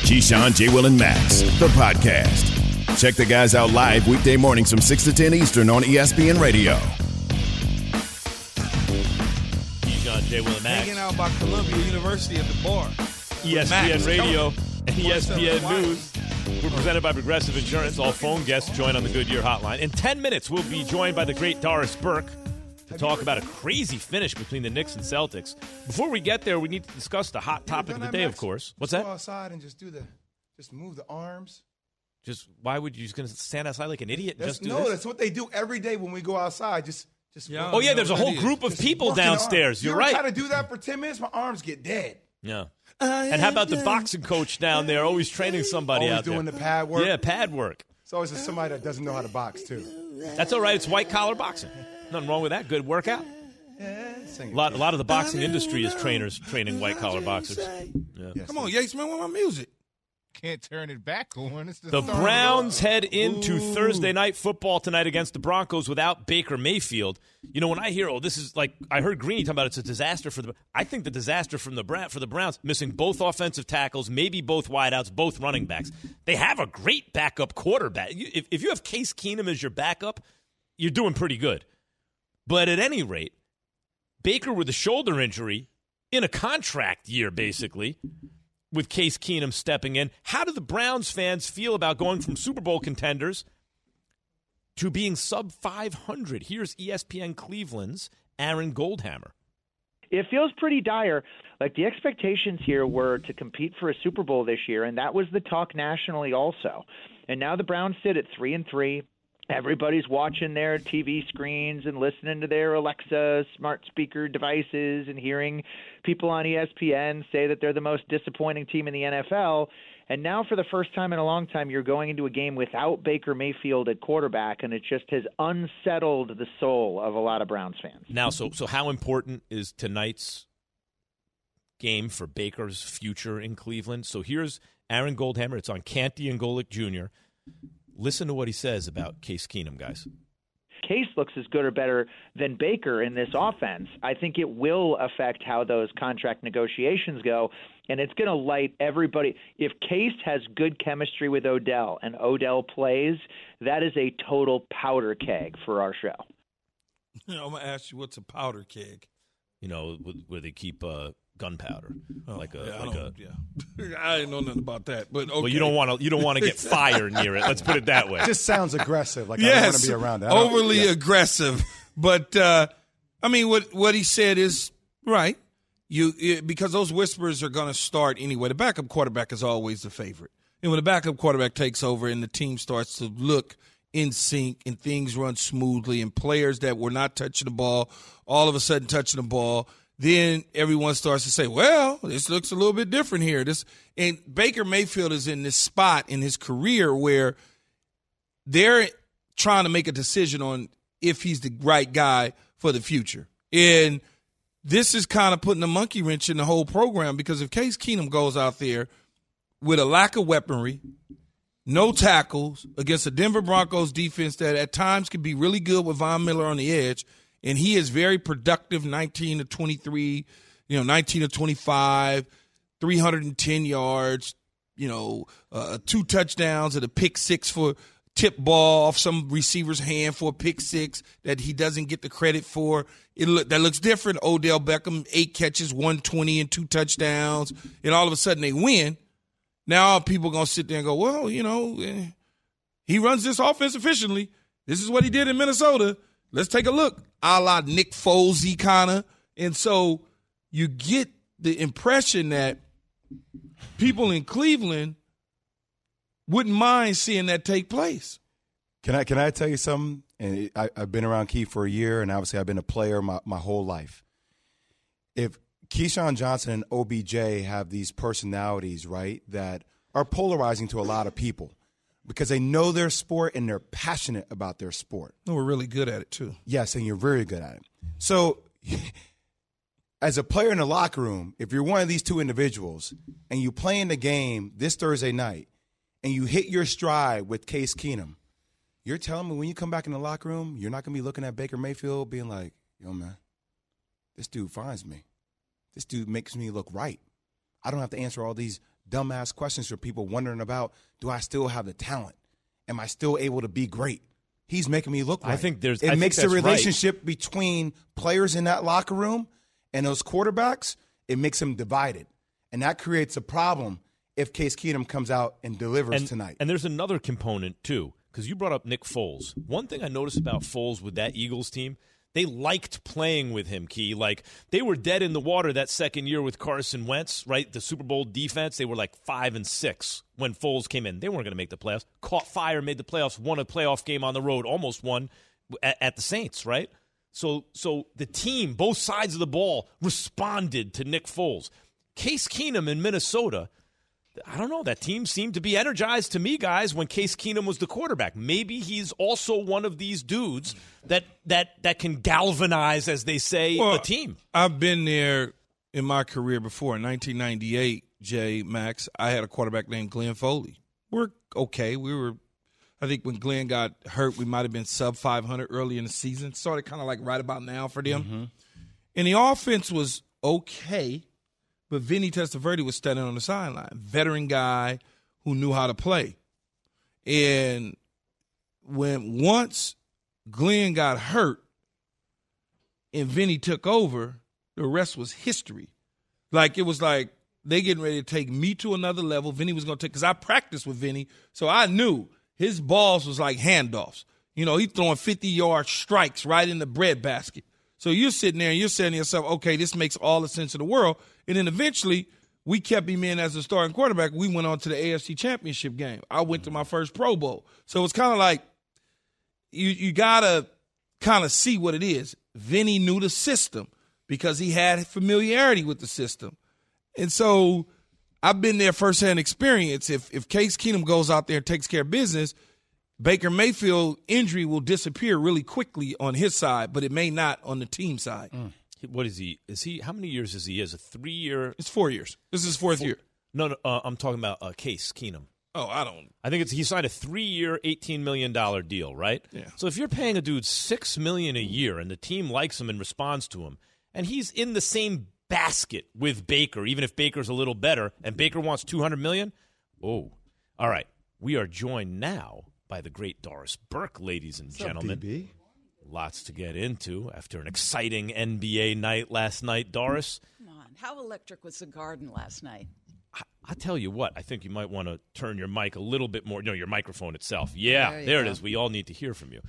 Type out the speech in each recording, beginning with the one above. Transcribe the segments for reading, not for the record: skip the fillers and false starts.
Keyshawn, J. Will, and Max, the podcast. Check the guys out live weekday mornings from 6 to 10 Eastern on ESPN Radio. Keyshawn, J. Will, and Max. Hanging out by Columbia University at the bar. ESPN Radio and ESPN News. We're presented by Progressive Insurance. All phone guests join on the Goodyear hotline. In 10 minutes, we'll be joined by the great Doris Burke to talk about a crazy finish between the Knicks and Celtics. Before we get there, we need to discuss the hot topic of the day, of course. What's that? Go outside and just move the arms. Just why would you just going to stand outside like an idiot? And just do no, this? that's what they do every day when we go outside. Oh yeah, there's a whole group of people downstairs. You're right. Try to do that for 10 minutes, my arms get dead. Yeah. And how about the boxing coach down there, always training somebody out there? Always doing the pad work. Yeah, pad work. It's always somebody that doesn't know how to box too. That's all right. It's white collar boxing. Nothing wrong with that. Good workout. A lot of the boxing industry is trainers training white-collar boxers. Yeah. Yes, Come on, Yates, man, where my music? Can't turn it back on. It's the Browns head into Thursday night football tonight against the Broncos without Baker Mayfield. You know, when I hear, this is like, I heard Greeny talking about it's a disaster for I think the disaster for the Browns, missing both offensive tackles, maybe both wideouts, both running backs. They have a great backup quarterback. If you have Case Keenum as your backup, you're doing pretty good. But at any rate, Baker with a shoulder injury in a contract year, basically, with Case Keenum stepping in. How do the Browns fans feel about going from Super Bowl contenders to being sub 500? Here's ESPN Cleveland's Aaron Goldhammer. It feels pretty dire. Like, the expectations here were to compete for a Super Bowl this year, and that was the talk nationally also. And now the Browns sit at 3-3. Everybody's watching their TV screens and listening to their Alexa smart speaker devices and hearing people on ESPN say that they're the most disappointing team in the NFL. And now for the first time in a long time, you're going into a game without Baker Mayfield at quarterback, and it just has unsettled the soul of a lot of Browns fans. Now, so how important is tonight's game for Baker's future in Cleveland? So here's Aaron Goldhammer. It's on Canty and Golick Jr. Listen to what he says about Case Keenum, guys. Case looks as good or better than Baker in this offense. I think it will affect how those contract negotiations go, and it's going to light everybody. If Case has good chemistry with Odell and Odell plays, that is a total powder keg for our show. I'm going to ask you, what's a powder keg? You know, where they keep gunpowder, I didn't know nothing about that, but okay. Well, you don't want to get fire near it. Let's put it that way. It just sounds aggressive. Like, I don't want to be around it. Overly aggressive. But I mean, what he said is right. Because those whispers are going to start anyway. The backup quarterback is always the favorite, and when the backup quarterback takes over and the team starts to look in sync and things run smoothly, and players that were not touching the ball all of a sudden touching the ball, then everyone starts to say, well, this looks a little bit different here. And Baker Mayfield is in this spot in his career where they're trying to make a decision on if he's the right guy for the future. And this is kind of putting a monkey wrench in the whole program, because if Case Keenum goes out there with a lack of weaponry, no tackles against a Denver Broncos defense that at times can be really good with Von Miller on the edge, and he is very productive, 19 to 23, 19 to 25, 310 yards, 2 touchdowns and a pick six for tip ball off some receiver's hand for a pick six that he doesn't get the credit for. That looks different. Odell Beckham, 8 catches, 120 and 2 touchdowns, and all of a sudden they win. Now people are going to sit there and go, well, he runs this offense efficiently. This is what he did in Minnesota. Let's take a look. A la Nick Foles kind of. And so you get the impression that people in Cleveland wouldn't mind seeing that take place. Can I tell you something? And I've been around Key for a year, and obviously I've been a player my whole life. If Keyshawn Johnson and OBJ have these personalities, right, that are polarizing to a lot of people because they know their sport and they're passionate about their sport. And we're really good at it, too. Yes, and you're very good at it. So as a player in the locker room, if you're one of these two individuals and you play in the game this Thursday night and you hit your stride with Case Keenum, you're telling me when you come back in the locker room, you're not going to be looking at Baker Mayfield being like, yo, man, this dude finds me. This dude makes me look right. I don't have to answer all these dumbass questions for people wondering about, do I still have the talent? Am I still able to be great? He's making me look right. It makes the relationship between players in that locker room and those quarterbacks, it makes them divided. And that creates a problem if Case Keenum comes out and delivers tonight. And there's another component, too, because you brought up Nick Foles. One thing I noticed about Foles with that Eagles team, they liked playing with him, Key. Like, they were dead in the water that second year with Carson Wentz, right? The Super Bowl defense, they were like 5-6 when Foles came in. They weren't going to make the playoffs. Caught fire, made the playoffs, won a playoff game on the road, almost won at the Saints, right? So the team, both sides of the ball, responded to Nick Foles. Case Keenum in Minnesota, I don't know. That team seemed to be energized to me, guys, when Case Keenum was the quarterback. Maybe he's also one of these dudes that can galvanize, as they say, a team. I've been there in my career before. In 1998, Jay, Max, I had a quarterback named Glenn Foley. We're okay. I think when Glenn got hurt, we might have been sub 500 early in the season. Started kind of like right about now for them. Mm-hmm. And the offense was okay. But Vinny Testaverde was standing on the sideline, veteran guy who knew how to play. And once Glenn got hurt and Vinny took over, the rest was history. Like, it was like they getting ready to take me to another level. Vinny was going to take – because I practiced with Vinny, so I knew his balls was like handoffs. You know, he throwing 50-yard strikes right in the breadbasket. So you're sitting there and you're saying to yourself, okay, this makes all the sense in the world. And then eventually we kept him in as a starting quarterback. We went on to the AFC Championship game. I went to my first Pro Bowl. So it's kind of like you got to kind of see what it is. Vinny knew the system because he had familiarity with the system. And so I've been there firsthand experience. If Case Keenum goes out there and takes care of business, Baker Mayfield injury will disappear really quickly on his side, but it may not on the team side. What is he? How many years is he? Is a 3-year? It's 4 years. This is his fourth year. No, I'm talking about Case Keenum. Oh, I think he signed a 3-year, $18 million deal, right? Yeah. So if you're paying a dude $6 million a year and the team likes him and responds to him, and he's in the same basket with Baker, even if Baker's a little better, and Baker wants $200 million, all right. We are joined now by the great Doris Burke, ladies and gentlemen. BB? Lots to get into after an exciting NBA night last night. Doris? Come on. How electric was the Garden last night? I tell you what, I think you might want to turn your mic a little bit more. No, your microphone itself. Yeah, there it is. We all need to hear from you.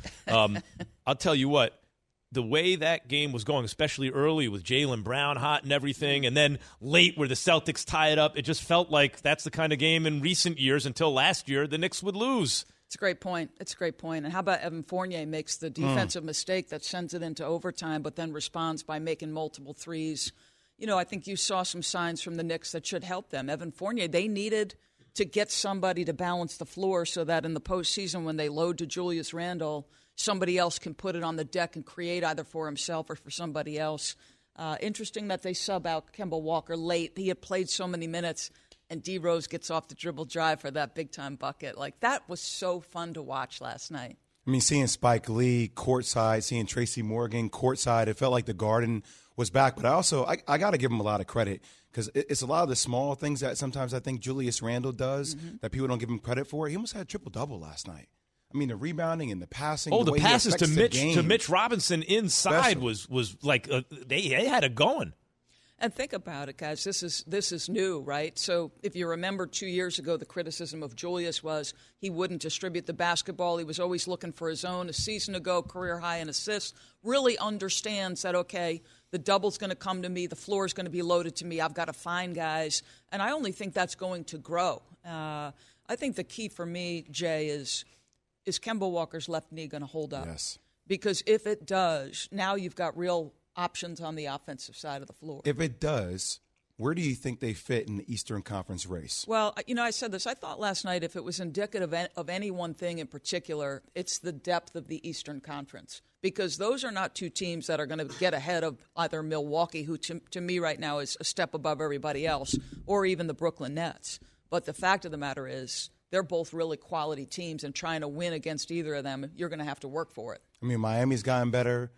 I'll tell you what, the way that game was going, especially early with Jaylen Brown hot and everything, and then late where the Celtics tie it up, it just felt like that's the kind of game in recent years until last year the Knicks would lose. It's a great point. And how about Evan Fournier makes the defensive mistake that sends it into overtime, but then responds by making multiple threes. You know, I think you saw some signs from the Knicks that should help them. Evan Fournier, they needed to get somebody to balance the floor so that in the postseason when they load to Julius Randle, somebody else can put it on the deck and create either for himself or for somebody else. Interesting that they sub out Kemba Walker late. He had played so many minutes. And D. Rose gets off the dribble drive for that big-time bucket. Like, that was so fun to watch last night. I mean, seeing Spike Lee courtside, seeing Tracy Morgan courtside, it felt like the Garden was back. But I got to give him a lot of credit because it's a lot of the small things that sometimes I think Julius Randle does that people don't give him credit for. He almost had a triple-double last night. I mean, the rebounding and the passing. The passes to Mitch Robinson inside was like they had it going. And think about it, guys. This is new, right? So if you remember 2 years ago, the criticism of Julius was he wouldn't distribute the basketball. He was always looking for his own. A season ago, career high in assists. Really understands that, okay, the double's going to come to me. The floor is going to be loaded to me. I've got to find guys. And I only think that's going to grow. I think the key for me, Jay, is Kemba Walker's left knee going to hold up? Yes. Because if it does, now you've got real options on the offensive side of the floor. If it does, where do you think they fit in the Eastern Conference race? Well, you know, I said this. I thought last night if it was indicative of any one thing in particular, it's the depth of the Eastern Conference. Because those are not two teams that are going to get ahead of either Milwaukee, who to me right now is a step above everybody else, or even the Brooklyn Nets. But the fact of the matter is they're both really quality teams, and trying to win against either of them, you're going to have to work for it. I mean, Miami's gotten better.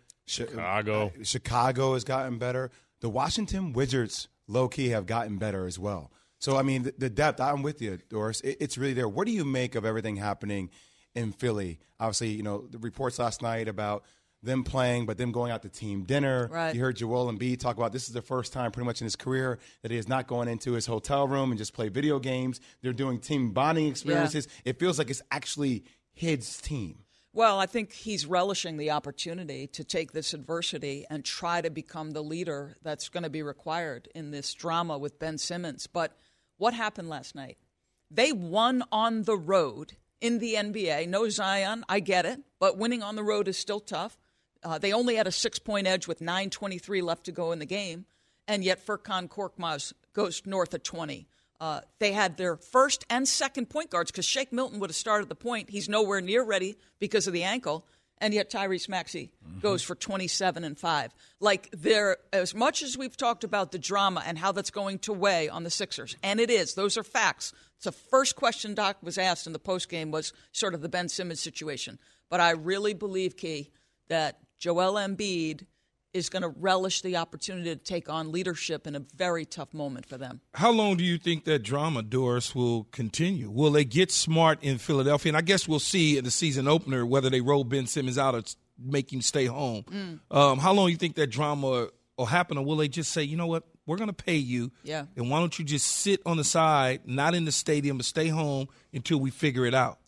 Chicago has gotten better. The Washington Wizards, low-key, have gotten better as well. So, I mean, the depth, I'm with you, Doris. It's really there. What do you make of everything happening in Philly? Obviously, the reports last night about them playing, but them going out to team dinner. Right. You heard Joel Embiid talk about this is the first time pretty much in his career that he is not going into his hotel room and just play video games. They're doing team bonding experiences. Yeah. It feels like it's actually his team. Well, I think he's relishing the opportunity to take this adversity and try to become the leader that's going to be required in this drama with Ben Simmons. But what happened last night? They won on the road in the NBA. No Zion, I get it, but winning on the road is still tough. They only had a 6-point edge with 9:23 left to go in the game, and yet Furkan Korkmaz goes north of 20. They had their first and second point guards because Shake Milton would have started the point. He's nowhere near ready because of the ankle, and yet Tyrese Maxey goes for 27 and 5. Like, as much as we've talked about the drama and how that's going to weigh on the Sixers, and it is, those are facts. It's the first question Doc was asked in the postgame was sort of the Ben Simmons situation. But I really believe, Key, that Joel Embiid is going to relish the opportunity to take on leadership in a very tough moment for them. How long do you think that drama, Doris, will continue? Will they get smart in Philadelphia? And I guess we'll see in the season opener whether they roll Ben Simmons out or make him stay home. How long do you think that drama will happen, or will they just say, you know what, we're going to pay you, and why don't you just sit on the side, not in the stadium, but stay home until we figure it out?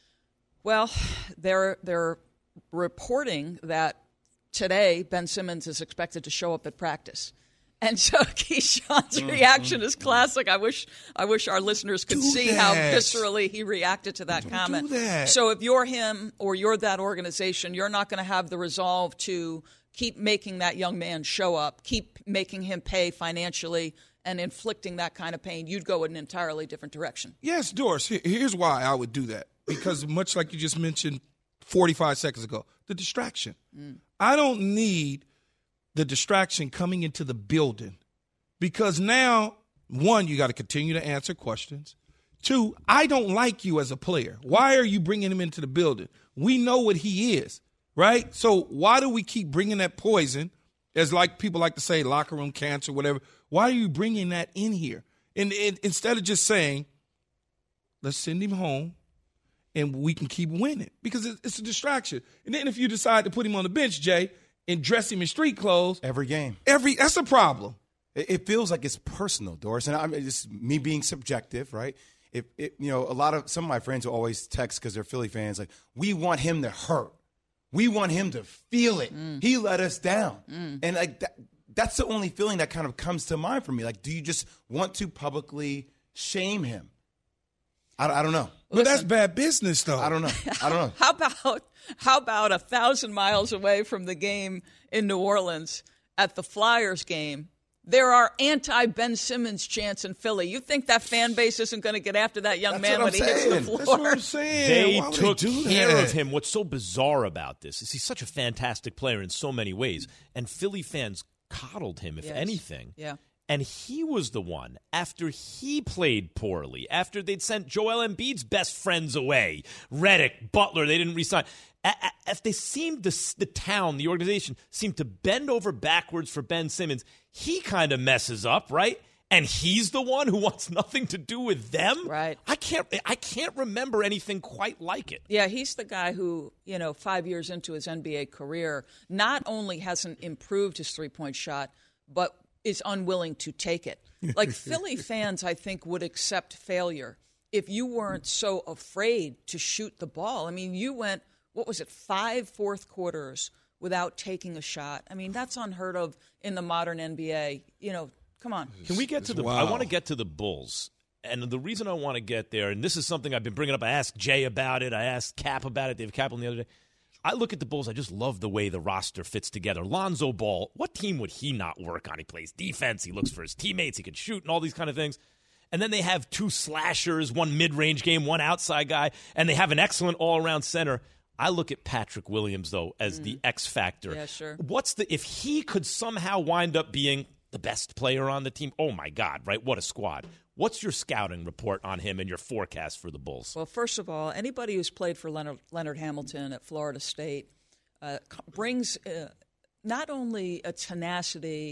Well, they're reporting that today Ben Simmons is expected to show up at practice. And so Keyshawn's reaction is classic. I wish our listeners could see how viscerally he reacted to that comment. So if you're him or you're that organization, you're not going to have the resolve to keep making that young man show up, keep making him pay financially and inflicting that kind of pain. You'd go in an entirely different direction. Yes, Doris, here's why I would do that. Because much like you just mentioned 45 seconds ago, the distraction. I don't need the distraction coming into the building because now, one, you got to continue to answer questions. Two, I don't like you as a player. Why are you bringing him into the building? We know what he is, right? So why do we keep bringing that poison, as like people like to say, locker room cancer, whatever? Why are you bringing that in here? And instead of just saying, let's send him home and we can keep winning, because it's a distraction. And then if you decide to put him on the bench, Jay, and dress him in street clothes every game, that's a problem. It feels like it's personal, Doris, and I'm just me being subjective, right? Some of my friends will always text because they're Philly fans, like, we want him to hurt, we want him to feel it. He let us down, and like that's the only feeling that kind of comes to mind for me. Like, do you just want to publicly shame him? I don't know. But that's bad business, though. I don't know. How about 1,000 miles away from the game in New Orleans at the Flyers game, there are anti-Ben Simmons chants in Philly. You think that fan base isn't going to get after that young man when he hits the floor? That's what I'm saying. They took care of him. What's so bizarre about this is he's such a fantastic player in so many ways, and Philly fans coddled him, if anything. Yeah. And he was the one, after he played poorly, after they'd sent Joel Embiid's best friends away, Redick, Butler, they didn't re-sign. If they seemed, the town, the organization, seemed to bend over backwards for Ben Simmons, he kind of messes up, right? And he's the one who wants nothing to do with them? Right. I can't remember anything quite like it. Yeah, he's the guy who, 5 years into his NBA career, not only hasn't improved his three-point shot, but is unwilling to take it. Like, Philly fans, I think, would accept failure if you weren't so afraid to shoot the ball. I mean, you went, 5 fourth quarters without taking a shot. I mean, that's unheard of in the modern NBA. Come on. Can we get to I want to get to the Bulls. And the reason I want to get there, and this is something I've been bringing up, I asked Jay about it, I asked Cap about it, Dave Kaplan the other day. I look at the Bulls, I just love the way the roster fits together. Lonzo Ball, what team would he not work on? He plays defense, he looks for his teammates, he can shoot and all these kind of things. And then they have 2 slashers, 1 mid-range game, 1 outside guy, and they have an excellent all-around center. I look at Patrick Williams, though, as the X factor. Yeah, sure. If he could somehow wind up being the best player on the team, oh my God, right? What a squad. What's your scouting report on him and your forecast for the Bulls? Well, first of all, anybody who's played for Leonard Hamilton at Florida State brings not only a tenacity,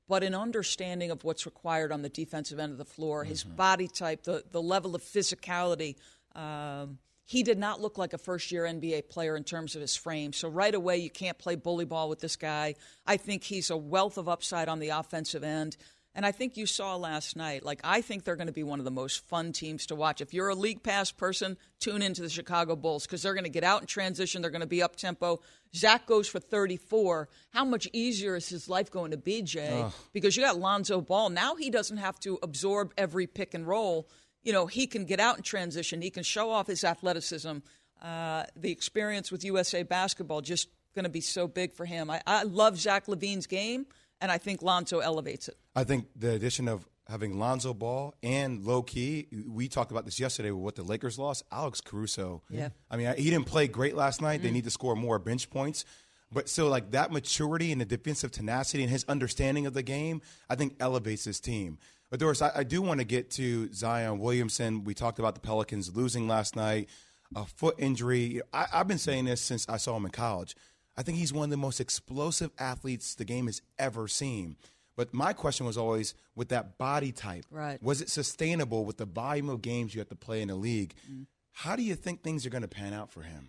but an understanding of what's required on the defensive end of the floor, his body type, the level of physicality. He did not look like a first-year NBA player in terms of his frame. So right away, you can't play bully ball with this guy. I think he's a wealth of upside on the offensive end. And I think you saw last night, I think they're going to be one of the most fun teams to watch. If you're a League Pass person, tune into the Chicago Bulls because they're going to get out in transition. They're going to be up-tempo. Zach goes for 34. How much easier is his life going to be, Jay? Because you got Lonzo Ball. Now he doesn't have to absorb every pick and roll. He can get out in transition. He can show off his athleticism. The experience with USA Basketball just going to be so big for him. I love Zach LaVine's game, and I think Lonzo elevates it. I think the addition of having Lonzo Ball and low-key, we talked about this yesterday with what the Lakers lost, Alex Caruso. Yeah. I mean, he didn't play great last night. They need to score more bench points. But still, that maturity and the defensive tenacity and his understanding of the game, I think elevates his team. But, Doris, I do want to get to Zion Williamson. We talked about the Pelicans losing last night, a foot injury. I've been saying this since I saw him in college. I think he's one of the most explosive athletes the game has ever seen. But my question was always, with that body type, right, was it sustainable with the volume of games you have to play in the league? How do you think things are going to pan out for him?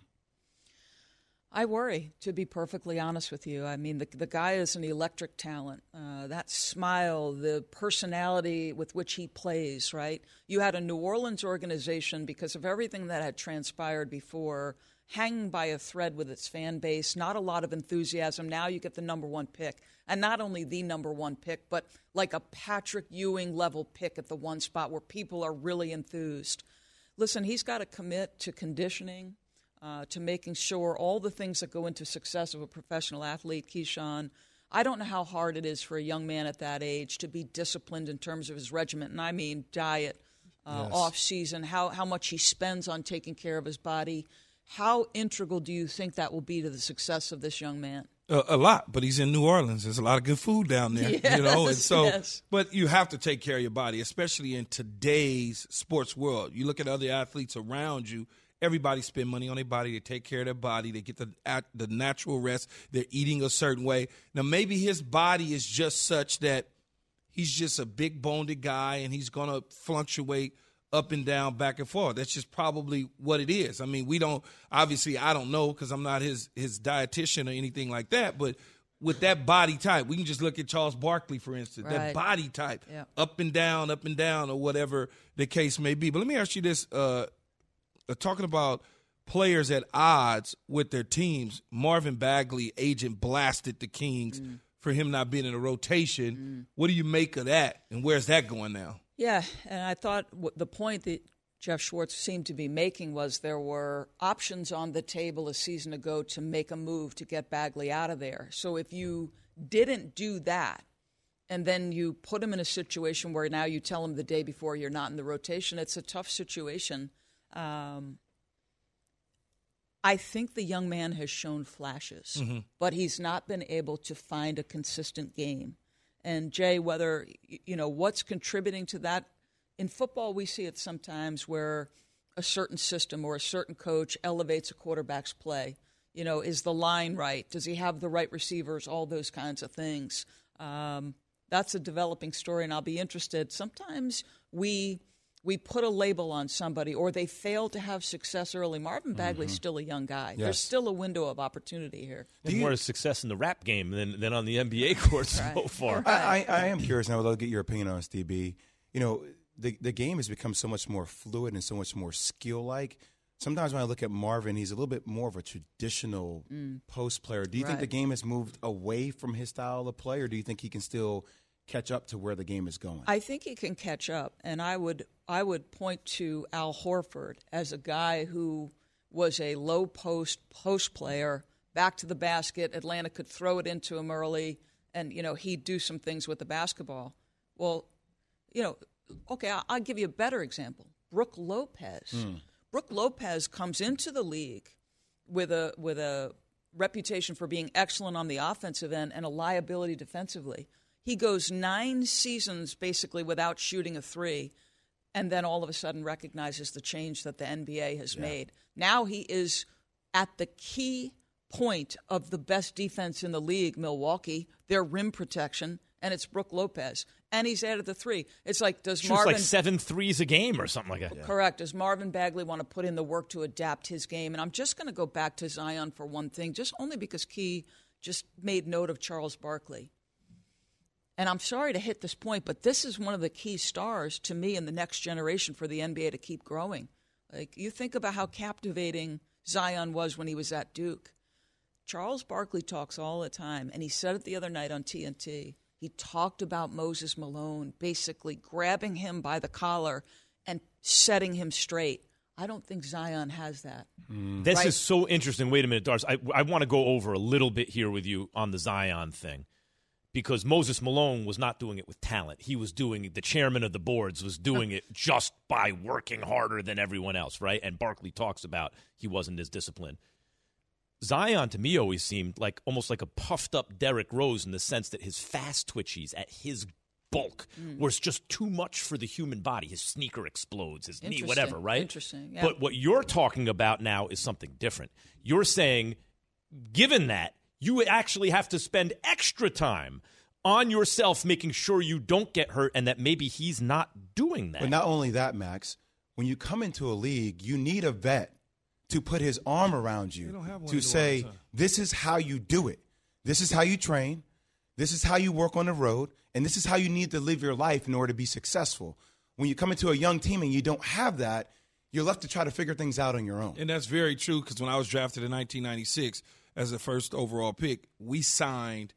I worry, to be perfectly honest with you. I mean, the guy is an electric talent. That smile, the personality with which he plays, right? You had a New Orleans organization, because of everything that had transpired before, hanging by a thread with its fan base, not a lot of enthusiasm. Now you get the number one pick. And not only the number one pick, but like a Patrick Ewing level pick at the one spot where people are really enthused. Listen, he's got to commit to conditioning, to making sure all the things that go into success of a professional athlete. Keyshawn, I don't know how hard it is for a young man at that age to be disciplined in terms of his regimen, and I mean diet, off season, how much he spends on taking care of his body. How integral do you think that will be to the success of this young man? A lot, but he's in New Orleans. There's a lot of good food down there, and so. Yes. But you have to take care of your body, especially in today's sports world. You look at other athletes around you. Everybody spend money on their body. They take care of their body. They get the natural rest. They're eating a certain way. Now, maybe his body is just such that he's just a big-boned guy, and he's going to fluctuate up and down, back and forth. That's just probably what it is. I mean, obviously I don't know because I'm not his dietitian or anything like that, but with that body type, we can just look at Charles Barkley, for instance, that body type, up and down, or whatever the case may be. But let me ask you this, talking about players at odds with their teams, Marvin Bagley, agent blasted the Kings for him not being in a rotation. What do you make of that, and where's that going now? Yeah, and I thought the point that Jeff Schwartz seemed to be making was there were options on the table a season ago to make a move to get Bagley out of there. So if you didn't do that and then you put him in a situation where now you tell him the day before you're not in the rotation, it's a tough situation. I think the young man has shown flashes, but he's not been able to find a consistent game. And, Jay, whether, what's contributing to that, in football we see it sometimes where a certain system or a certain coach elevates a quarterback's play. Is the line right? Does he have the right receivers? All those kinds of things. That's a developing story, and I'll be interested. Sometimes we put a label on somebody or they fail to have success early. Marvin Bagley's still a young guy. Yes. There's still a window of opportunity here. There's more success in the rap game than on the NBA court so far. I am curious now. I'd love to get your opinion on this, DB. The game has become so much more fluid and so much more skill-like. Sometimes when I look at Marvin, he's a little bit more of a traditional post player. Do you think the game has moved away from his style of play, or do you think he can still catch up to where the game is going? I think he can catch up, and I would point to Al Horford as a guy who was a low post player, back to the basket. Atlanta could throw it into him early, and he'd do some things with the basketball. Well, okay, I'll give you a better example. Brook Lopez. Brook Lopez comes into the league with a reputation for being excellent on the offensive end and a liability defensively. He goes 9 seasons basically without shooting a three, and then all of a sudden recognizes the change that the NBA has made. Now he is at the key point of the best defense in the league, Milwaukee, their rim protection, and it's Brooke Lopez. And he's added the 3. It's like, does Shoots Marvin... like 7 threes a game or something like that. Yeah. Correct. Does Marvin Bagley want to put in the work to adapt his game? And I'm just going to go back to Zion for one thing, just only because Key just made note of Charles Barkley. And I'm sorry to hit this point, but this is one of the key stars to me in the next generation for the NBA to keep growing. Like, you think about how captivating Zion was when he was at Duke. Charles Barkley talks all the time, and he said it the other night on TNT. He talked about Moses Malone basically grabbing him by the collar and setting him straight. I don't think Zion has that. This is so interesting. Wait a minute, Darce. I want to go over a little bit here with you on the Zion thing, because Moses Malone was not doing it with talent. He was doing it, the chairman of the boards was doing it just by working harder than everyone else, right? And Barkley talks about he wasn't as disciplined. Zion, to me, always seemed like almost like a puffed-up Derrick Rose in the sense that his fast twitchies at his bulk was just too much for the human body. His sneaker explodes, his knee, whatever, right? Interesting, yeah. But what you're talking about now is something different. You're saying, given that, you actually have to spend extra time on yourself making sure you don't get hurt and that maybe he's not doing that. But not only that, Max, when you come into a league, you need a vet to put his arm around you to say, this is how you do it. This is how you train. This is how you work on the road. And this is how you need to live your life in order to be successful. When you come into a young team and you don't have that, you're left to try to figure things out on your own. And that's very true, because when I was drafted in 1996 as the first overall pick, we signed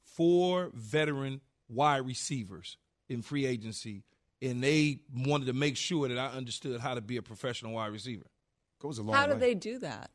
4 veteran wide receivers in free agency, and they wanted to make sure that I understood how to be a professional wide receiver. Goes a long How way. do they do that?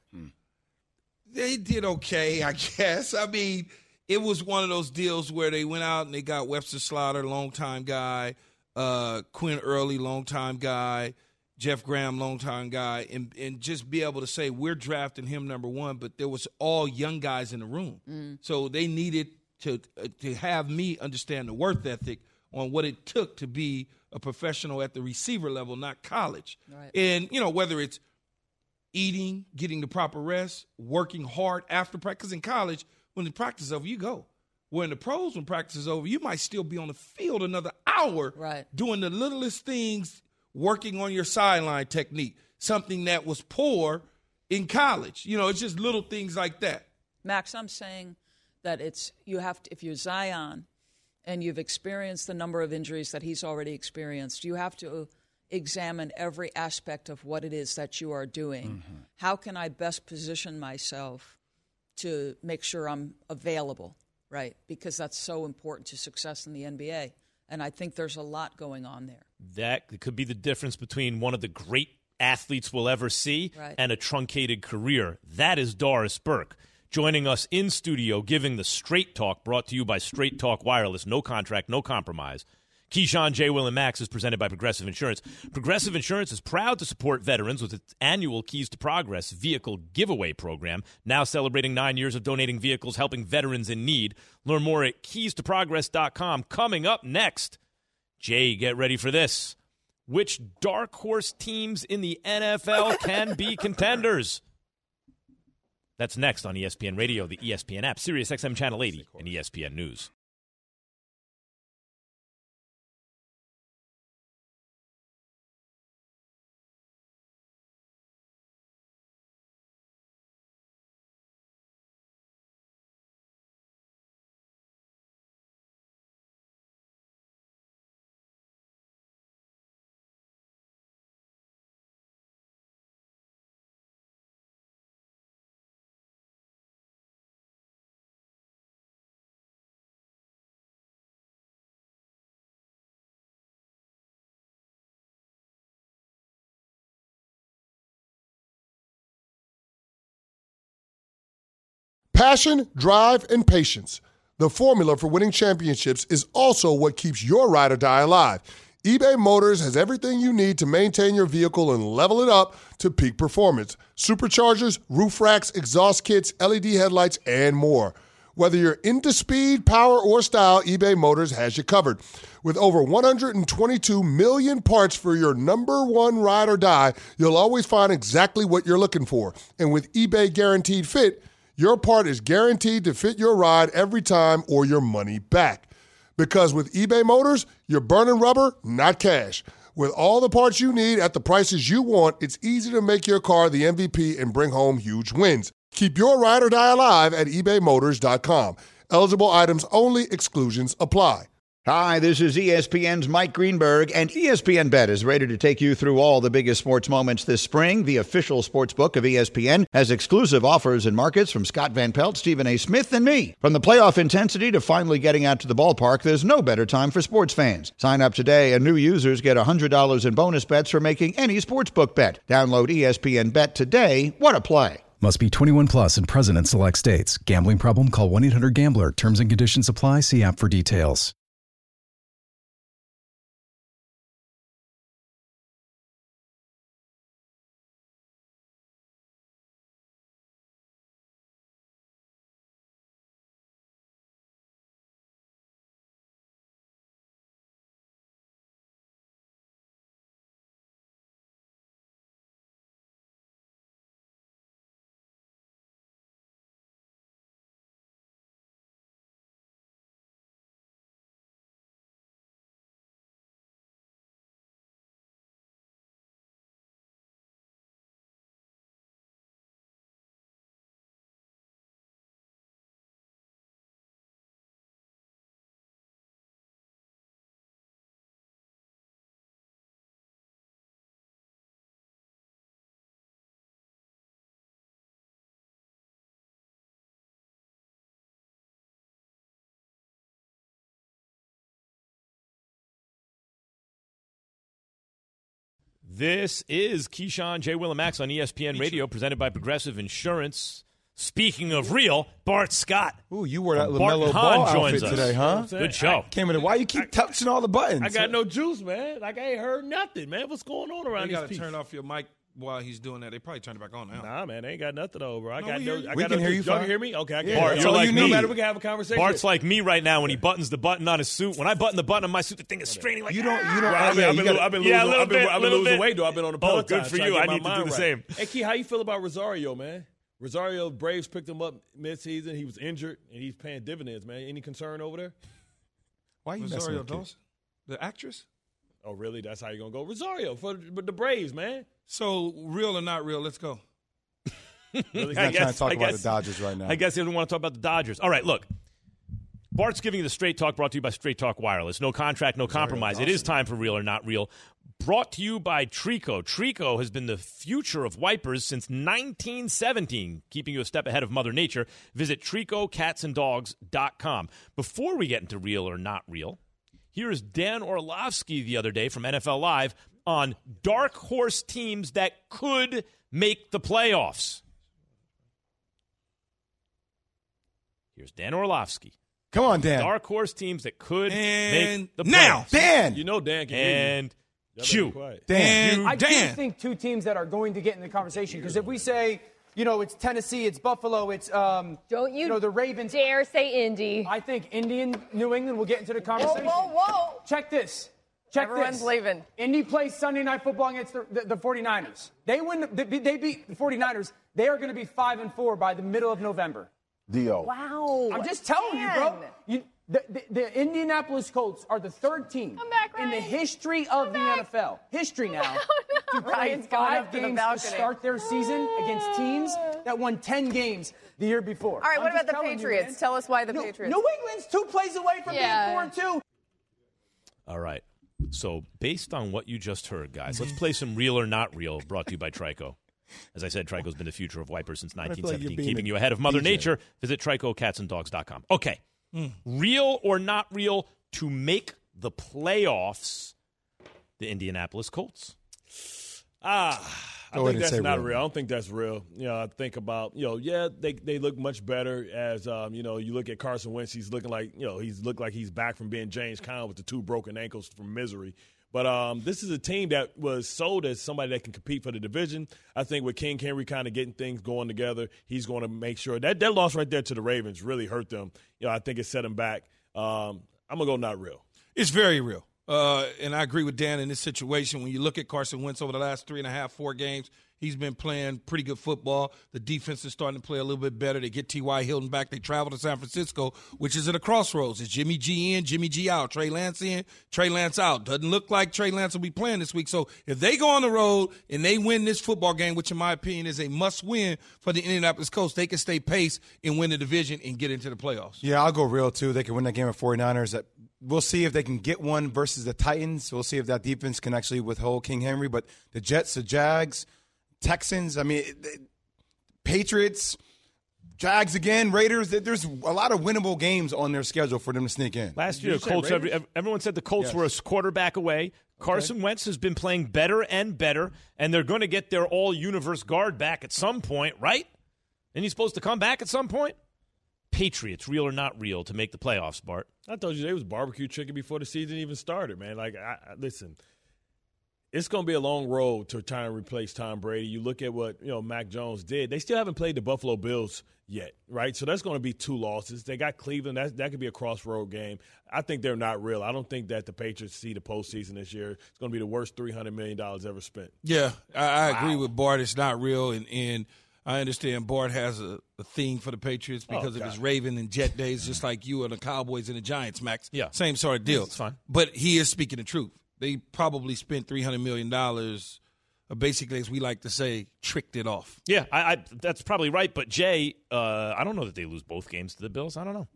They did okay, I guess. I mean, it was one of those deals where they went out and they got Webster Slaughter, longtime guy, Quinn Early, longtime guy, Jeff Graham, longtime guy, and just be able to say we're drafting him number 1, but there was all young guys in the room. So they needed to have me understand the work ethic on what it took to be a professional at the receiver level, not college. Right. And, whether it's eating, getting the proper rest, working hard after practice. In college, when the practice is over, you go. When the pros, when practice is over, you might still be on the field another hour doing the littlest things, working on your sideline technique, something that was poor in college. It's just little things like that. Max, I'm saying that you have to, if you're Zion and you've experienced the number of injuries that he's already experienced, you have to examine every aspect of what it is that you are doing. How can I best position myself to make sure I'm available, right? Because that's so important to success in the NBA. And I think there's a lot going on there. That could be the difference between one of the great athletes we'll ever see and a truncated career. That is Doris Burke. Joining us in studio, giving the Straight Talk, brought to you by Straight Talk Wireless. No contract, no compromise. Keyshawn, J. Will, and Max is presented by Progressive Insurance. Progressive Insurance is proud to support veterans with its annual Keys to Progress vehicle giveaway program, now celebrating 9 years of donating vehicles, helping veterans in need. Learn more at keystoprogress.com. Coming up next, Jay, get ready for this. Which dark horse teams in the NFL can be contenders? That's next on ESPN Radio, the ESPN app, Sirius XM Channel 80, and ESPN News. Passion, drive, and patience. The formula for winning championships is also what keeps your ride or die alive. eBay Motors has everything you need to maintain your vehicle and level it up to peak performance. Superchargers, roof racks, exhaust kits, LED headlights, and more. Whether you're into speed, power, or style, eBay Motors has you covered. With over 122 million parts for your number one ride or die, you'll always find exactly what you're looking for. And with eBay Guaranteed Fit, your part is guaranteed to fit your ride every time or your money back. Because with eBay Motors, you're burning rubber, not cash. With all the parts you need at the prices you want, it's easy to make your car the MVP and bring home huge wins. Keep your ride or die alive at ebaymotors.com. Eligible items only. Exclusions apply. Hi, this is ESPN's Mike Greenberg, and ESPN Bet is ready to take you through all the biggest sports moments this spring. The official sports book of ESPN has exclusive offers and markets from Scott Van Pelt, Stephen A. Smith, and me. From the playoff intensity to finally getting out to the ballpark, there's no better time for sports fans. Sign up today, and new users get $100 in bonus bets for making any sportsbook bet. Download ESPN Bet today. What a play. Must be 21 plus and present in select states. Gambling problem? Call 1-800-GAMBLER. Terms and conditions apply. See app for details. This is Keyshawn, J. Will, and Max on ESPN Radio, presented by Progressive Insurance. Speaking of real, Bart Scott. Ooh, you wore that Bart LaMelo Hahn Ball joins outfit us. today, huh? Good show. Came in. Why you keep touching all the buttons? I got no juice, man. Like, I ain't heard nothing, man. What's going on around You these got to people? turn off your mic while he's doing that. They probably turned it back on now. Nah, man, they ain't got nothing over. I No, got we no. hear you. I We got can no hear you juice. Y'all fine. can hear me? Okay, I can. Bart, hear you're you. like No me. matter, we can have a conversation. Bart's like me right now when he buttons the button on his suit. When I button the button on my suit, the thing is straining like You don't. Well, I've been Yeah, a losing, little I've been, bit, I've been little losing bit. weight, though. I've been on the Oh, Peloton. good for trying you. to get I my need to do mind the right. same. Hey, Key, how you feel about Rosario, man? Rosario Braves picked him up midseason. He was injured, and he's paying dividends, man. Any concern over there? Why are you messing Rosario with kids? Dawson, the actress. Oh, really? That's how you're going to go? Rosario for the Braves, man. So, real or not real, let's go. He's not trying to talk about the Dodgers right now. I guess he doesn't want to talk about the Dodgers. All right, look. Bart's giving you the Straight Talk, brought to you by Straight Talk Wireless. No contract, no compromise. It is time for Real or Not Real. Brought to you by Trico. Trico has been the future of wipers since 1917, keeping you a step ahead of Mother Nature. Visit TricoCatsAndDogs.com. Before we get into Real or Not Real, here is Dan Orlovsky the other day from NFL Live on dark horse teams that could make the playoffs. Here's Dan Orlovsky. Come on, Dan. Dark horse teams that could And make the now, playoffs. Dan. You know Dan can hear you. And Y'all better be chew. quiet. Dan. And I do Dan. think two teams that are going to get in the conversation, because if we say, it's Tennessee, it's Buffalo, it's Don't you, the Ravens. dare say Indy. I think Indy and New England will get into the conversation. Whoa. Check this. Everyone's leaving. Indy plays Sunday Night Football against the 49ers. They beat the 49ers. They are going to be 5-4 by the middle of November. Wow. I'm just telling you, bro. The Indianapolis Colts are the third team Come back, in the Ryan. history of the NFL. History now. To play Ryan's going 5 up to the games to balcony. start their season against teams that won 10 games the year before. All right, I'm what just about the telling you, Patriots? man. Tell us why the Patriots. New England's 2 plays away from being 4-2. All right. So based on what you just heard, guys, let's play some Real or Not Real, brought to you by Trico. As I said, Trico's been the future of wipers since feel like 1917, you're being keeping a you ahead of Mother DJ. Nature. Visit TricoCatsAndDogs.com. Okay. Real or not real to make the playoffs, the Indianapolis Colts. I Go ahead think and that's say not real. real. I don't think that's real. I think about, they look much better as, you look at Carson Wentz. He's looking like, he's looked like he's back from being James Conner with the 2 broken ankles from misery. But this is a team that was sold as somebody that can compete for the division. I think with King Henry kind of getting things going together, he's going to make sure that loss right there to the Ravens really hurt them. I think it set them back. I'm going to go not real. It's very real. and I agree with Dan in this situation. When you look at Carson Wentz over the last 3.5, 4 games, he's been playing pretty good football. The defense is starting to play a little bit better. They get T.Y. Hilton back. They travel to San Francisco, which is at a crossroads. It's Jimmy G in, Jimmy G out. Trey Lance in, Trey Lance out. Doesn't look like Trey Lance will be playing this week. So if they go on the road and they win this football game, which in my opinion is a must-win for the Indianapolis Colts, they can stay pace and win the division and get into the playoffs. Yeah, I'll go real, too. They can win that game at 49ers. We'll see if they can get one versus the Titans. We'll see if that defense can actually withhold King Henry. But the Jets, the Jags, Texans, Patriots, Jags again, Raiders. There's a lot of winnable games on their schedule for them to sneak in. Last year, Colts. Everyone said the Colts were a quarterback away. Carson Wentz has been playing better and better, and they're going to get their all-universe guard back at some point, right? And he's supposed to come back at some point? Patriots, real or not real, to make the playoffs, Bart? I told you they was barbecue chicken before the season even started, man. Listen, it's going to be a long road to try and replace Tom Brady. You look at what Mac Jones did. They still haven't played the Buffalo Bills yet, right? So that's going to be 2 losses. They got Cleveland. That could be a crossroad game. I think they're not real. I don't think that the Patriots see the postseason this year. It's going to be the worst $300 million ever spent. Yeah, I agree with Bart. It's not real, and I understand Bart has a thing for the Patriots because of his Raven and Jet days, just like you and the Cowboys and the Giants, Max. Yeah. Same sort of deal. It's fine. But he is speaking the truth. They probably spent $300 million, basically, as we like to say, tricked it off. Yeah, I that's probably right. But, Jay, I don't know that they lose both games to the Bills. I don't know.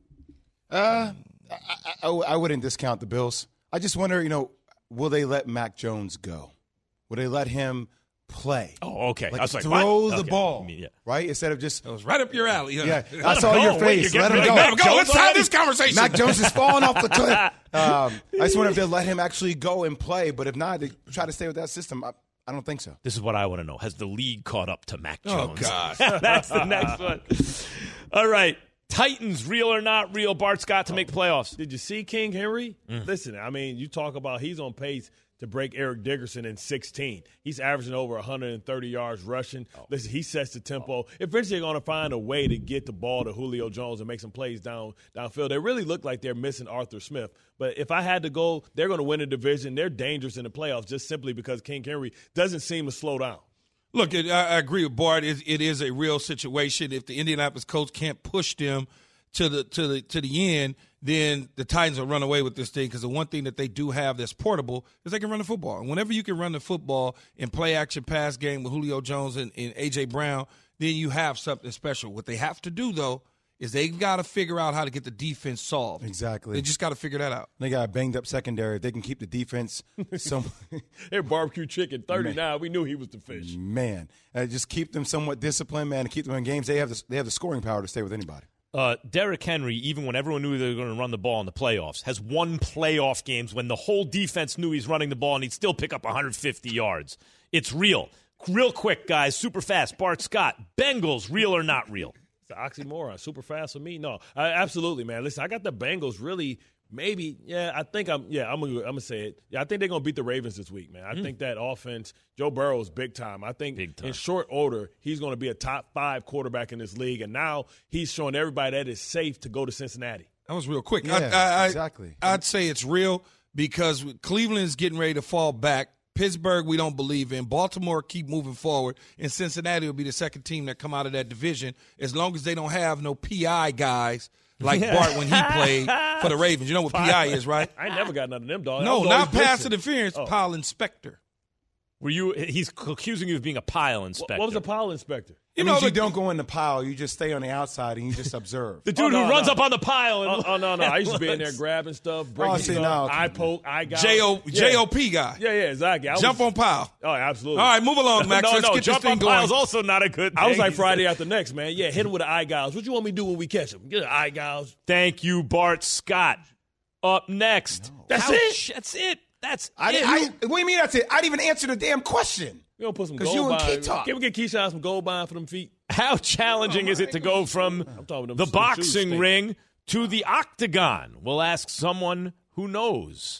I wouldn't discount the Bills. I just wonder, will they let Mac Jones go? Will they let him play? Oh, okay. I was like, throw the okay. ball, right? Instead of just. That was right up your alley. Yeah, I saw your face. Let him go. Let him go. Let's have this conversation. Mac Jones is falling off the cliff. I just wonder if they'll let him actually go and play. But if not, they try to stay with that system. I don't think so. This is what I want to know. Has the league caught up to Mac Jones? Oh, gosh. That's the next one. All right. Titans, real or not real, Bart Scott to make the playoffs. Did you see King Henry? Listen, you talk about he's on pace to break Eric Dickerson in 16. He's averaging over 130 yards rushing. Listen, he sets the tempo. Eventually, they're going to find a way to get the ball to Julio Jones and make some plays downfield. They really look like they're missing Arthur Smith. But if I had to go, they're going to win the division. They're dangerous in the playoffs just simply because King Henry doesn't seem to slow down. Look, I agree with Bart. It is a real situation. If the Indianapolis Colts can't push them to the end, then the Titans will run away with this thing because the one thing that they do have that's portable is they can run the football. And whenever you can run the football and play action pass game with Julio Jones and A.J. Brown, then you have something special. What they have to do, though, is they've got to figure out how to get the defense solved. Exactly. They just got to figure that out. They got a banged-up secondary. If they can keep the defense They're barbecue chicken, 39. We knew he was the fish. Man. Just keep them somewhat disciplined, man, and keep them in games. They have the scoring power to stay with anybody. Derrick Henry, even when everyone knew they were going to run the ball in the playoffs, has won playoff games when the whole defense knew he's running the ball and he'd still pick up 150 yards. It's real. Real quick, guys, super fast. Bart Scott, Bengals, real or not real? It's an oxymoron. Super fast for me? No, absolutely, man. Listen, I got the Bengals really. Maybe, I'm gonna say it. Yeah, I think they're gonna beat the Ravens this week, man. I think that offense, Joe Burrow is big time. I think in short order, he's gonna be a top 5 quarterback in this league, and now he's showing everybody that it's safe to go to Cincinnati. That was real quick. Yeah, exactly. I'd say it's real because Cleveland is getting ready to fall back. Pittsburgh, we don't believe in. Baltimore keep moving forward, and Cincinnati will be the second team that come out of that division as long as they don't have no PI guys like Bart when he played for the Ravens. You know what PI is, right? I ain't never got none of them, dog. No, not pass interference, pile inspector. He's accusing you of being a pile inspector. What was a pile inspector? You don't go in the pile. You just stay on the outside and you just observe. The dude who runs up on the pile. And no. I used to be in there grabbing stuff, breaking stuff. I poke, I got JOP guy. Yeah, exactly. Jump on pile. Oh, absolutely. All right, move along, Max. Let's get jump this thing on going. pile is also not a good thing. I was like Friday after next, man. Yeah, hit him with the eye gouge. What you want me to do when we catch him? Get an eye gouge. Thank you, Bart Scott. Up next. No. That's it? That's it. That's it. What do you mean that's it? I didn't even answer the damn question. You gonna put some gold you and bond. Key talk. Can we get Keyshawn some gold bond for them feet? How challenging is it to go from the boxing ring to the octagon? We'll ask someone who knows.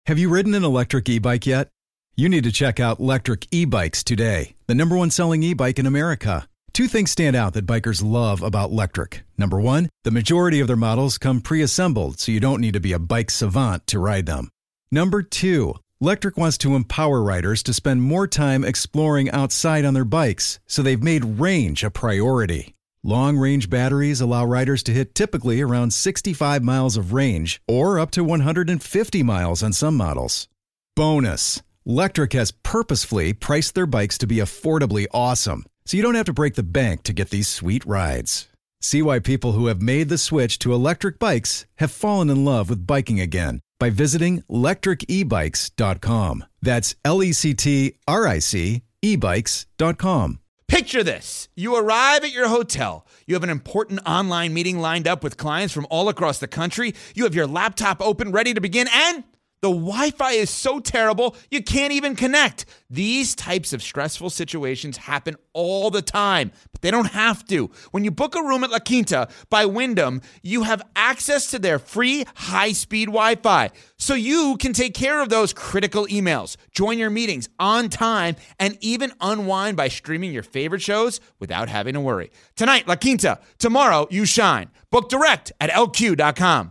Have you ridden an electric e-bike yet? You need to check out Lectric E-Bikes today, the #1 selling e-bike in America. Two things stand out that bikers love about Lectric. Number one, the majority of their models come pre-assembled, so you don't need to be a bike savant to ride them. Number two, Lectric wants to empower riders to spend more time exploring outside on their bikes, so they've made range a priority. Long-range batteries allow riders to hit typically around 65 miles of range, or up to 150 miles on some models. Bonus, Lectric has purposefully priced their bikes to be affordably awesome, so you don't have to break the bank to get these sweet rides. See why people who have made the switch to electric bikes have fallen in love with biking again by visiting lectricebikes.com. That's LECTRIC ebikes.com. Picture this. You arrive at your hotel. You have an important online meeting lined up with clients from all across the country. You have your laptop open, ready to begin, and the Wi-Fi is so terrible, you can't even connect. These types of stressful situations happen all the time, but they don't have to. When you book a room at La Quinta by Wyndham, you have access to their free high-speed Wi-Fi, so you can take care of those critical emails, join your meetings on time, and even unwind by streaming your favorite shows without having to worry. Tonight, La Quinta. Tomorrow, you shine. Book direct at LQ.com.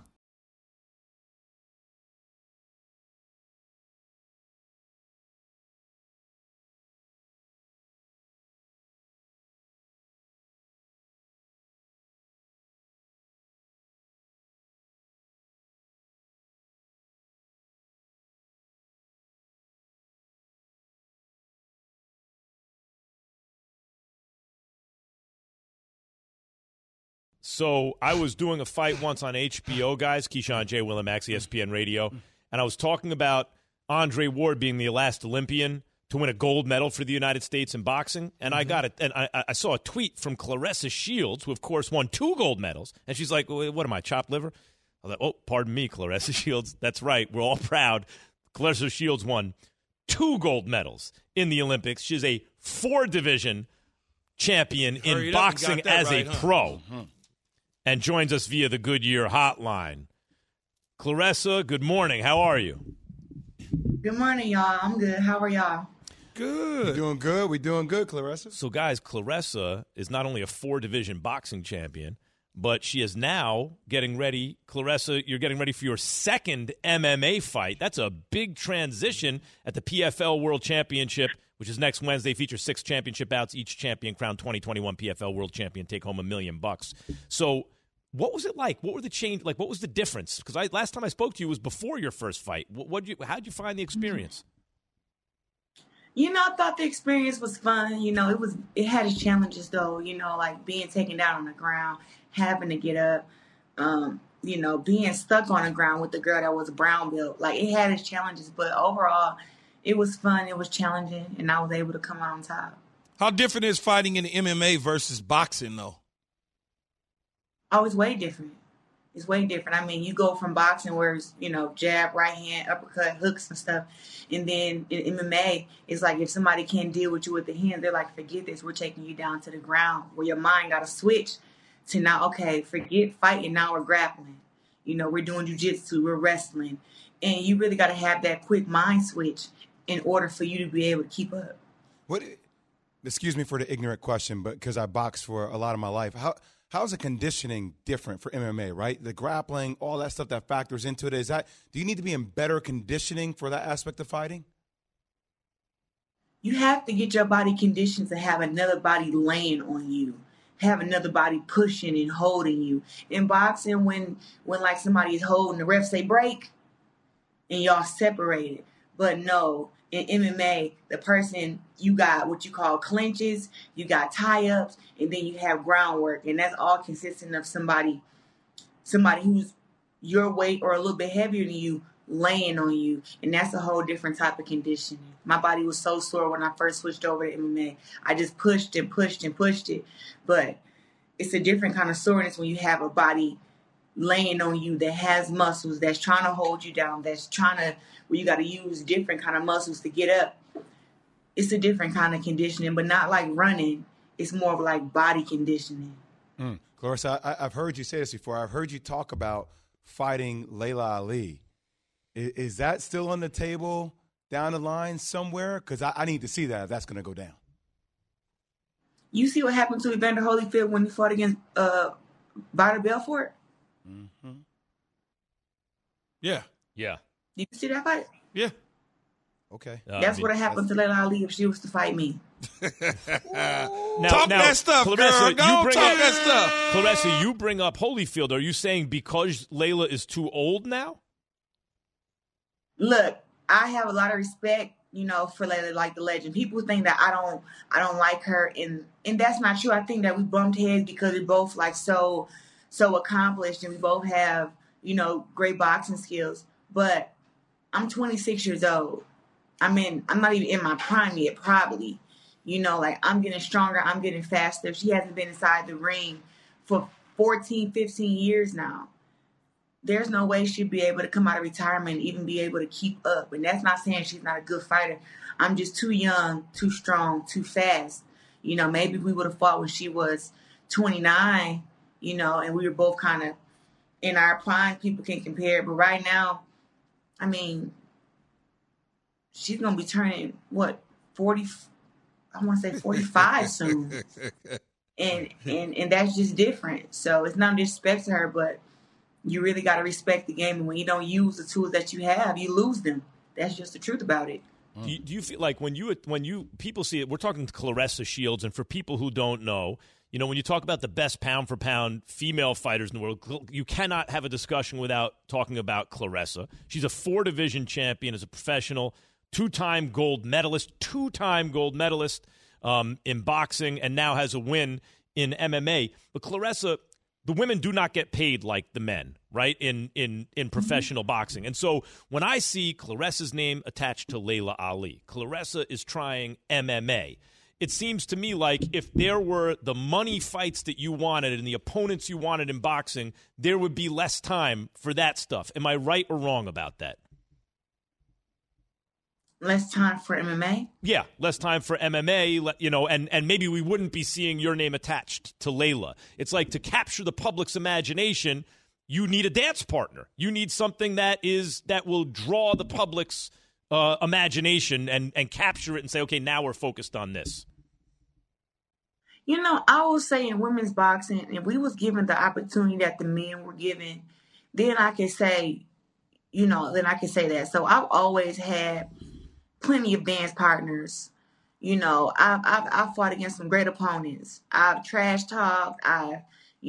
So I was doing a fight once on HBO, guys, Keyshawn J. Willimax, ESPN Radio, and I was talking about Andre Ward being the last Olympian to win a gold medal for the United States in boxing, and I got it. And I saw a tweet from Claressa Shields, who, of course, won 2 gold medals, and she's like, what am I, chopped liver? I was like, oh, pardon me, Claressa Shields. That's right. We're all proud. Claressa Shields won 2 gold medals in the Olympics. She's a 4-division champion in boxing as a pro. And joins us via the Goodyear hotline. Claressa, good morning. How are you? Good morning, y'all. I'm good. How are y'all? Good. Doing good. We doing good, Claressa. So, guys, Claressa is not only a 4-division boxing champion, but she is now getting ready. Claressa, you're getting ready for your 2nd MMA fight. That's a big transition at the PFL World Championship, which is next Wednesday. Features 6 championship bouts. Each champion crowned 2021 PFL World Champion take home $1 million. So, what was it like? What were the change? Like, what was the difference? Because last time I spoke to you was before your first fight. How'd you find the experience? I thought the experience was fun. It had its challenges though. Like being taken down on the ground, having to get up. Being stuck on the ground with the girl that was a brown belt. Like it had its challenges, but overall, it was fun. It was challenging, and I was able to come out on top. How different is fighting in the MMA versus boxing, though? Oh, it's way different. It's way different. I mean, you go from boxing where it's, jab, right hand, uppercut, hooks and stuff. And then in MMA, it's like if somebody can't deal with you with the hand, they're like, forget this. We're taking you down to the ground where your mind got to switch to now, okay, forget fighting. Now we're grappling. We're doing jiu-jitsu. We're wrestling. And you really got to have that quick mind switch in order for you to be able to keep up. Excuse me for the ignorant question, but because I boxed for a lot of my life, how's the conditioning different for MMA, right? The grappling, all that stuff that factors into it. Do you need to be in better conditioning for that aspect of fighting? You have to get your body conditioned to have another body laying on you, have another body pushing and holding you. In boxing, when like somebody is holding, the ref say break, and y'all separated. But no, in MMA, the person, you got what you call clinches, you got tie-ups, and then you have groundwork. And that's all consisting of somebody who's your weight or a little bit heavier than you laying on you. And that's a whole different type of conditioning. My body was so sore when I first switched over to MMA. I just pushed and pushed and pushed it. But it's a different kind of soreness when you have a body laying on you that has muscles, that's trying to hold you down, where you got to use different kind of muscles to get up. It's a different kind of conditioning, but not like running. It's more of like body conditioning. Claressa, I've heard you say this before. I've heard you talk about fighting Layla Ali. Is that still on the table down the line somewhere? Because I need to see that if that's going to go down. You see what happened to Evander Holyfield when he fought against Vitor Belfort? Mm-hmm. Yeah. Yeah. Did you see that fight? Yeah. Okay. That's what happened to Layla Ali if she was to fight me. Talk that stuff, Claressa, girl. Go talk that stuff. Claressa, you bring up Holyfield. Are you saying because Layla is too old now? Look, I have a lot of respect, for Layla, like the legend. People think that I don't like her, and that's not true. I think that we bumped heads because we're both like so accomplished, and we both have great boxing skills. But I'm 26 years old. I'm not even in my prime yet, probably. I'm getting stronger. I'm getting faster. She hasn't been inside the ring for 14, 15 years now. There's no way she'd be able to come out of retirement and even be able to keep up. And that's not saying she's not a good fighter. I'm just too young, too strong, too fast. Maybe we would have fought when she was 29, and we were both kind of in our prime. People can compare. But right now, she's going to be turning, 40, I want to say 45 soon. And that's just different. So it's not disrespect to her, but you really got to respect the game. And when you don't use the tools that you have, you lose them. That's just the truth about it. Do you feel like when you people see it, we're talking to Claressa Shields, and for people who don't know, when you talk about the best pound-for-pound female fighters in the world, you cannot have a discussion without talking about Claressa. She's a 4-division champion as a professional, two-time gold medalist in boxing, and now has a win in MMA. But Claressa, the women do not get paid like the men, right, in professional boxing. And so when I see Claressa's name attached to Layla Ali, Claressa is trying MMA. It seems to me like if there were the money fights that you wanted and the opponents you wanted in boxing, there would be less time for that stuff. Am I right or wrong about that? Less time for MMA? Yeah, less time for MMA, and maybe we wouldn't be seeing your name attached to Layla. It's like to capture the public's imagination, you need a dance partner. You need something that will draw the public's imagination and capture it and say, okay, now we're focused on this. I will say in women's boxing, if we was given the opportunity that the men were given, then I can say, that. So I've always had plenty of dance partners. I've fought against some great opponents. I've trash talked. I've,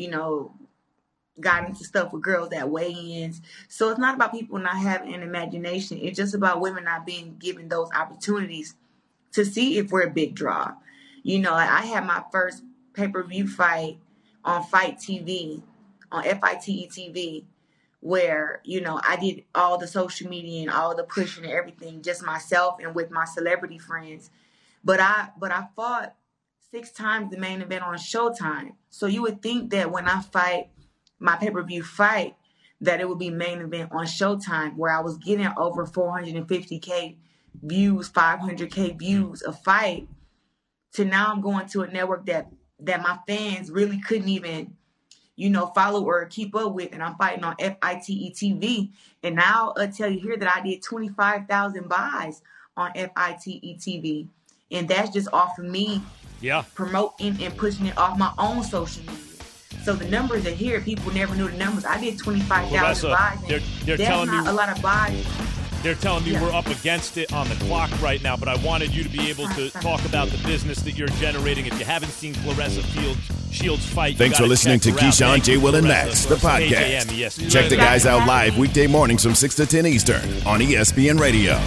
got into stuff with girls at weigh-ins. So it's not about people not having an imagination. It's just about women not being given those opportunities to see if we're a big draw. I had my first pay-per-view fight on Fight TV, on FITE TV, where, I did all the social media and all the pushing and everything, just myself and with my celebrity friends. But I fought 6 times the main event on Showtime. So you would think that when I fight my pay-per-view fight, that it would be main event on Showtime, where I was getting over 450K views, 500K views a fight, to now I'm going to a network that my fans really couldn't even follow or keep up with, and I'm fighting on FITE TV. And now I'll tell you here that I did 25,000 buys on FITE TV. And that's just off of me promoting and pushing it off my own social media. So the numbers are here. People never knew the numbers. I did 25,000 buys. They're that's telling not me a lot of buys. They're telling me we're up against it on the clock right now, but I wanted you to be able to talk about the business that you're generating. If you haven't seen Claressa Shields fight, thanks for listening to Keyshawn, J. Will, and Max, the podcast. Check the guys out live weekday mornings from 6 to 10 Eastern on ESPN Radio.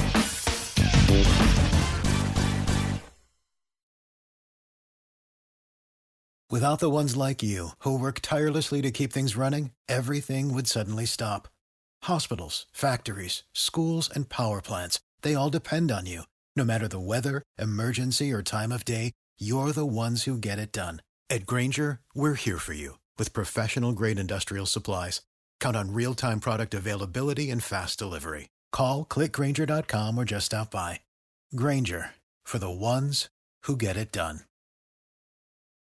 Without the ones like you, who work tirelessly to keep things running, everything would suddenly stop. Hospitals, factories, schools, and power plants, they all depend on you. No matter the weather, emergency, or time of day, you're the ones who get it done. At Grainger, we're here for you with professional-grade industrial supplies. Count on real-time product availability and fast delivery. Call, click Grainger.com, or just stop by. Grainger, for the ones who get it done.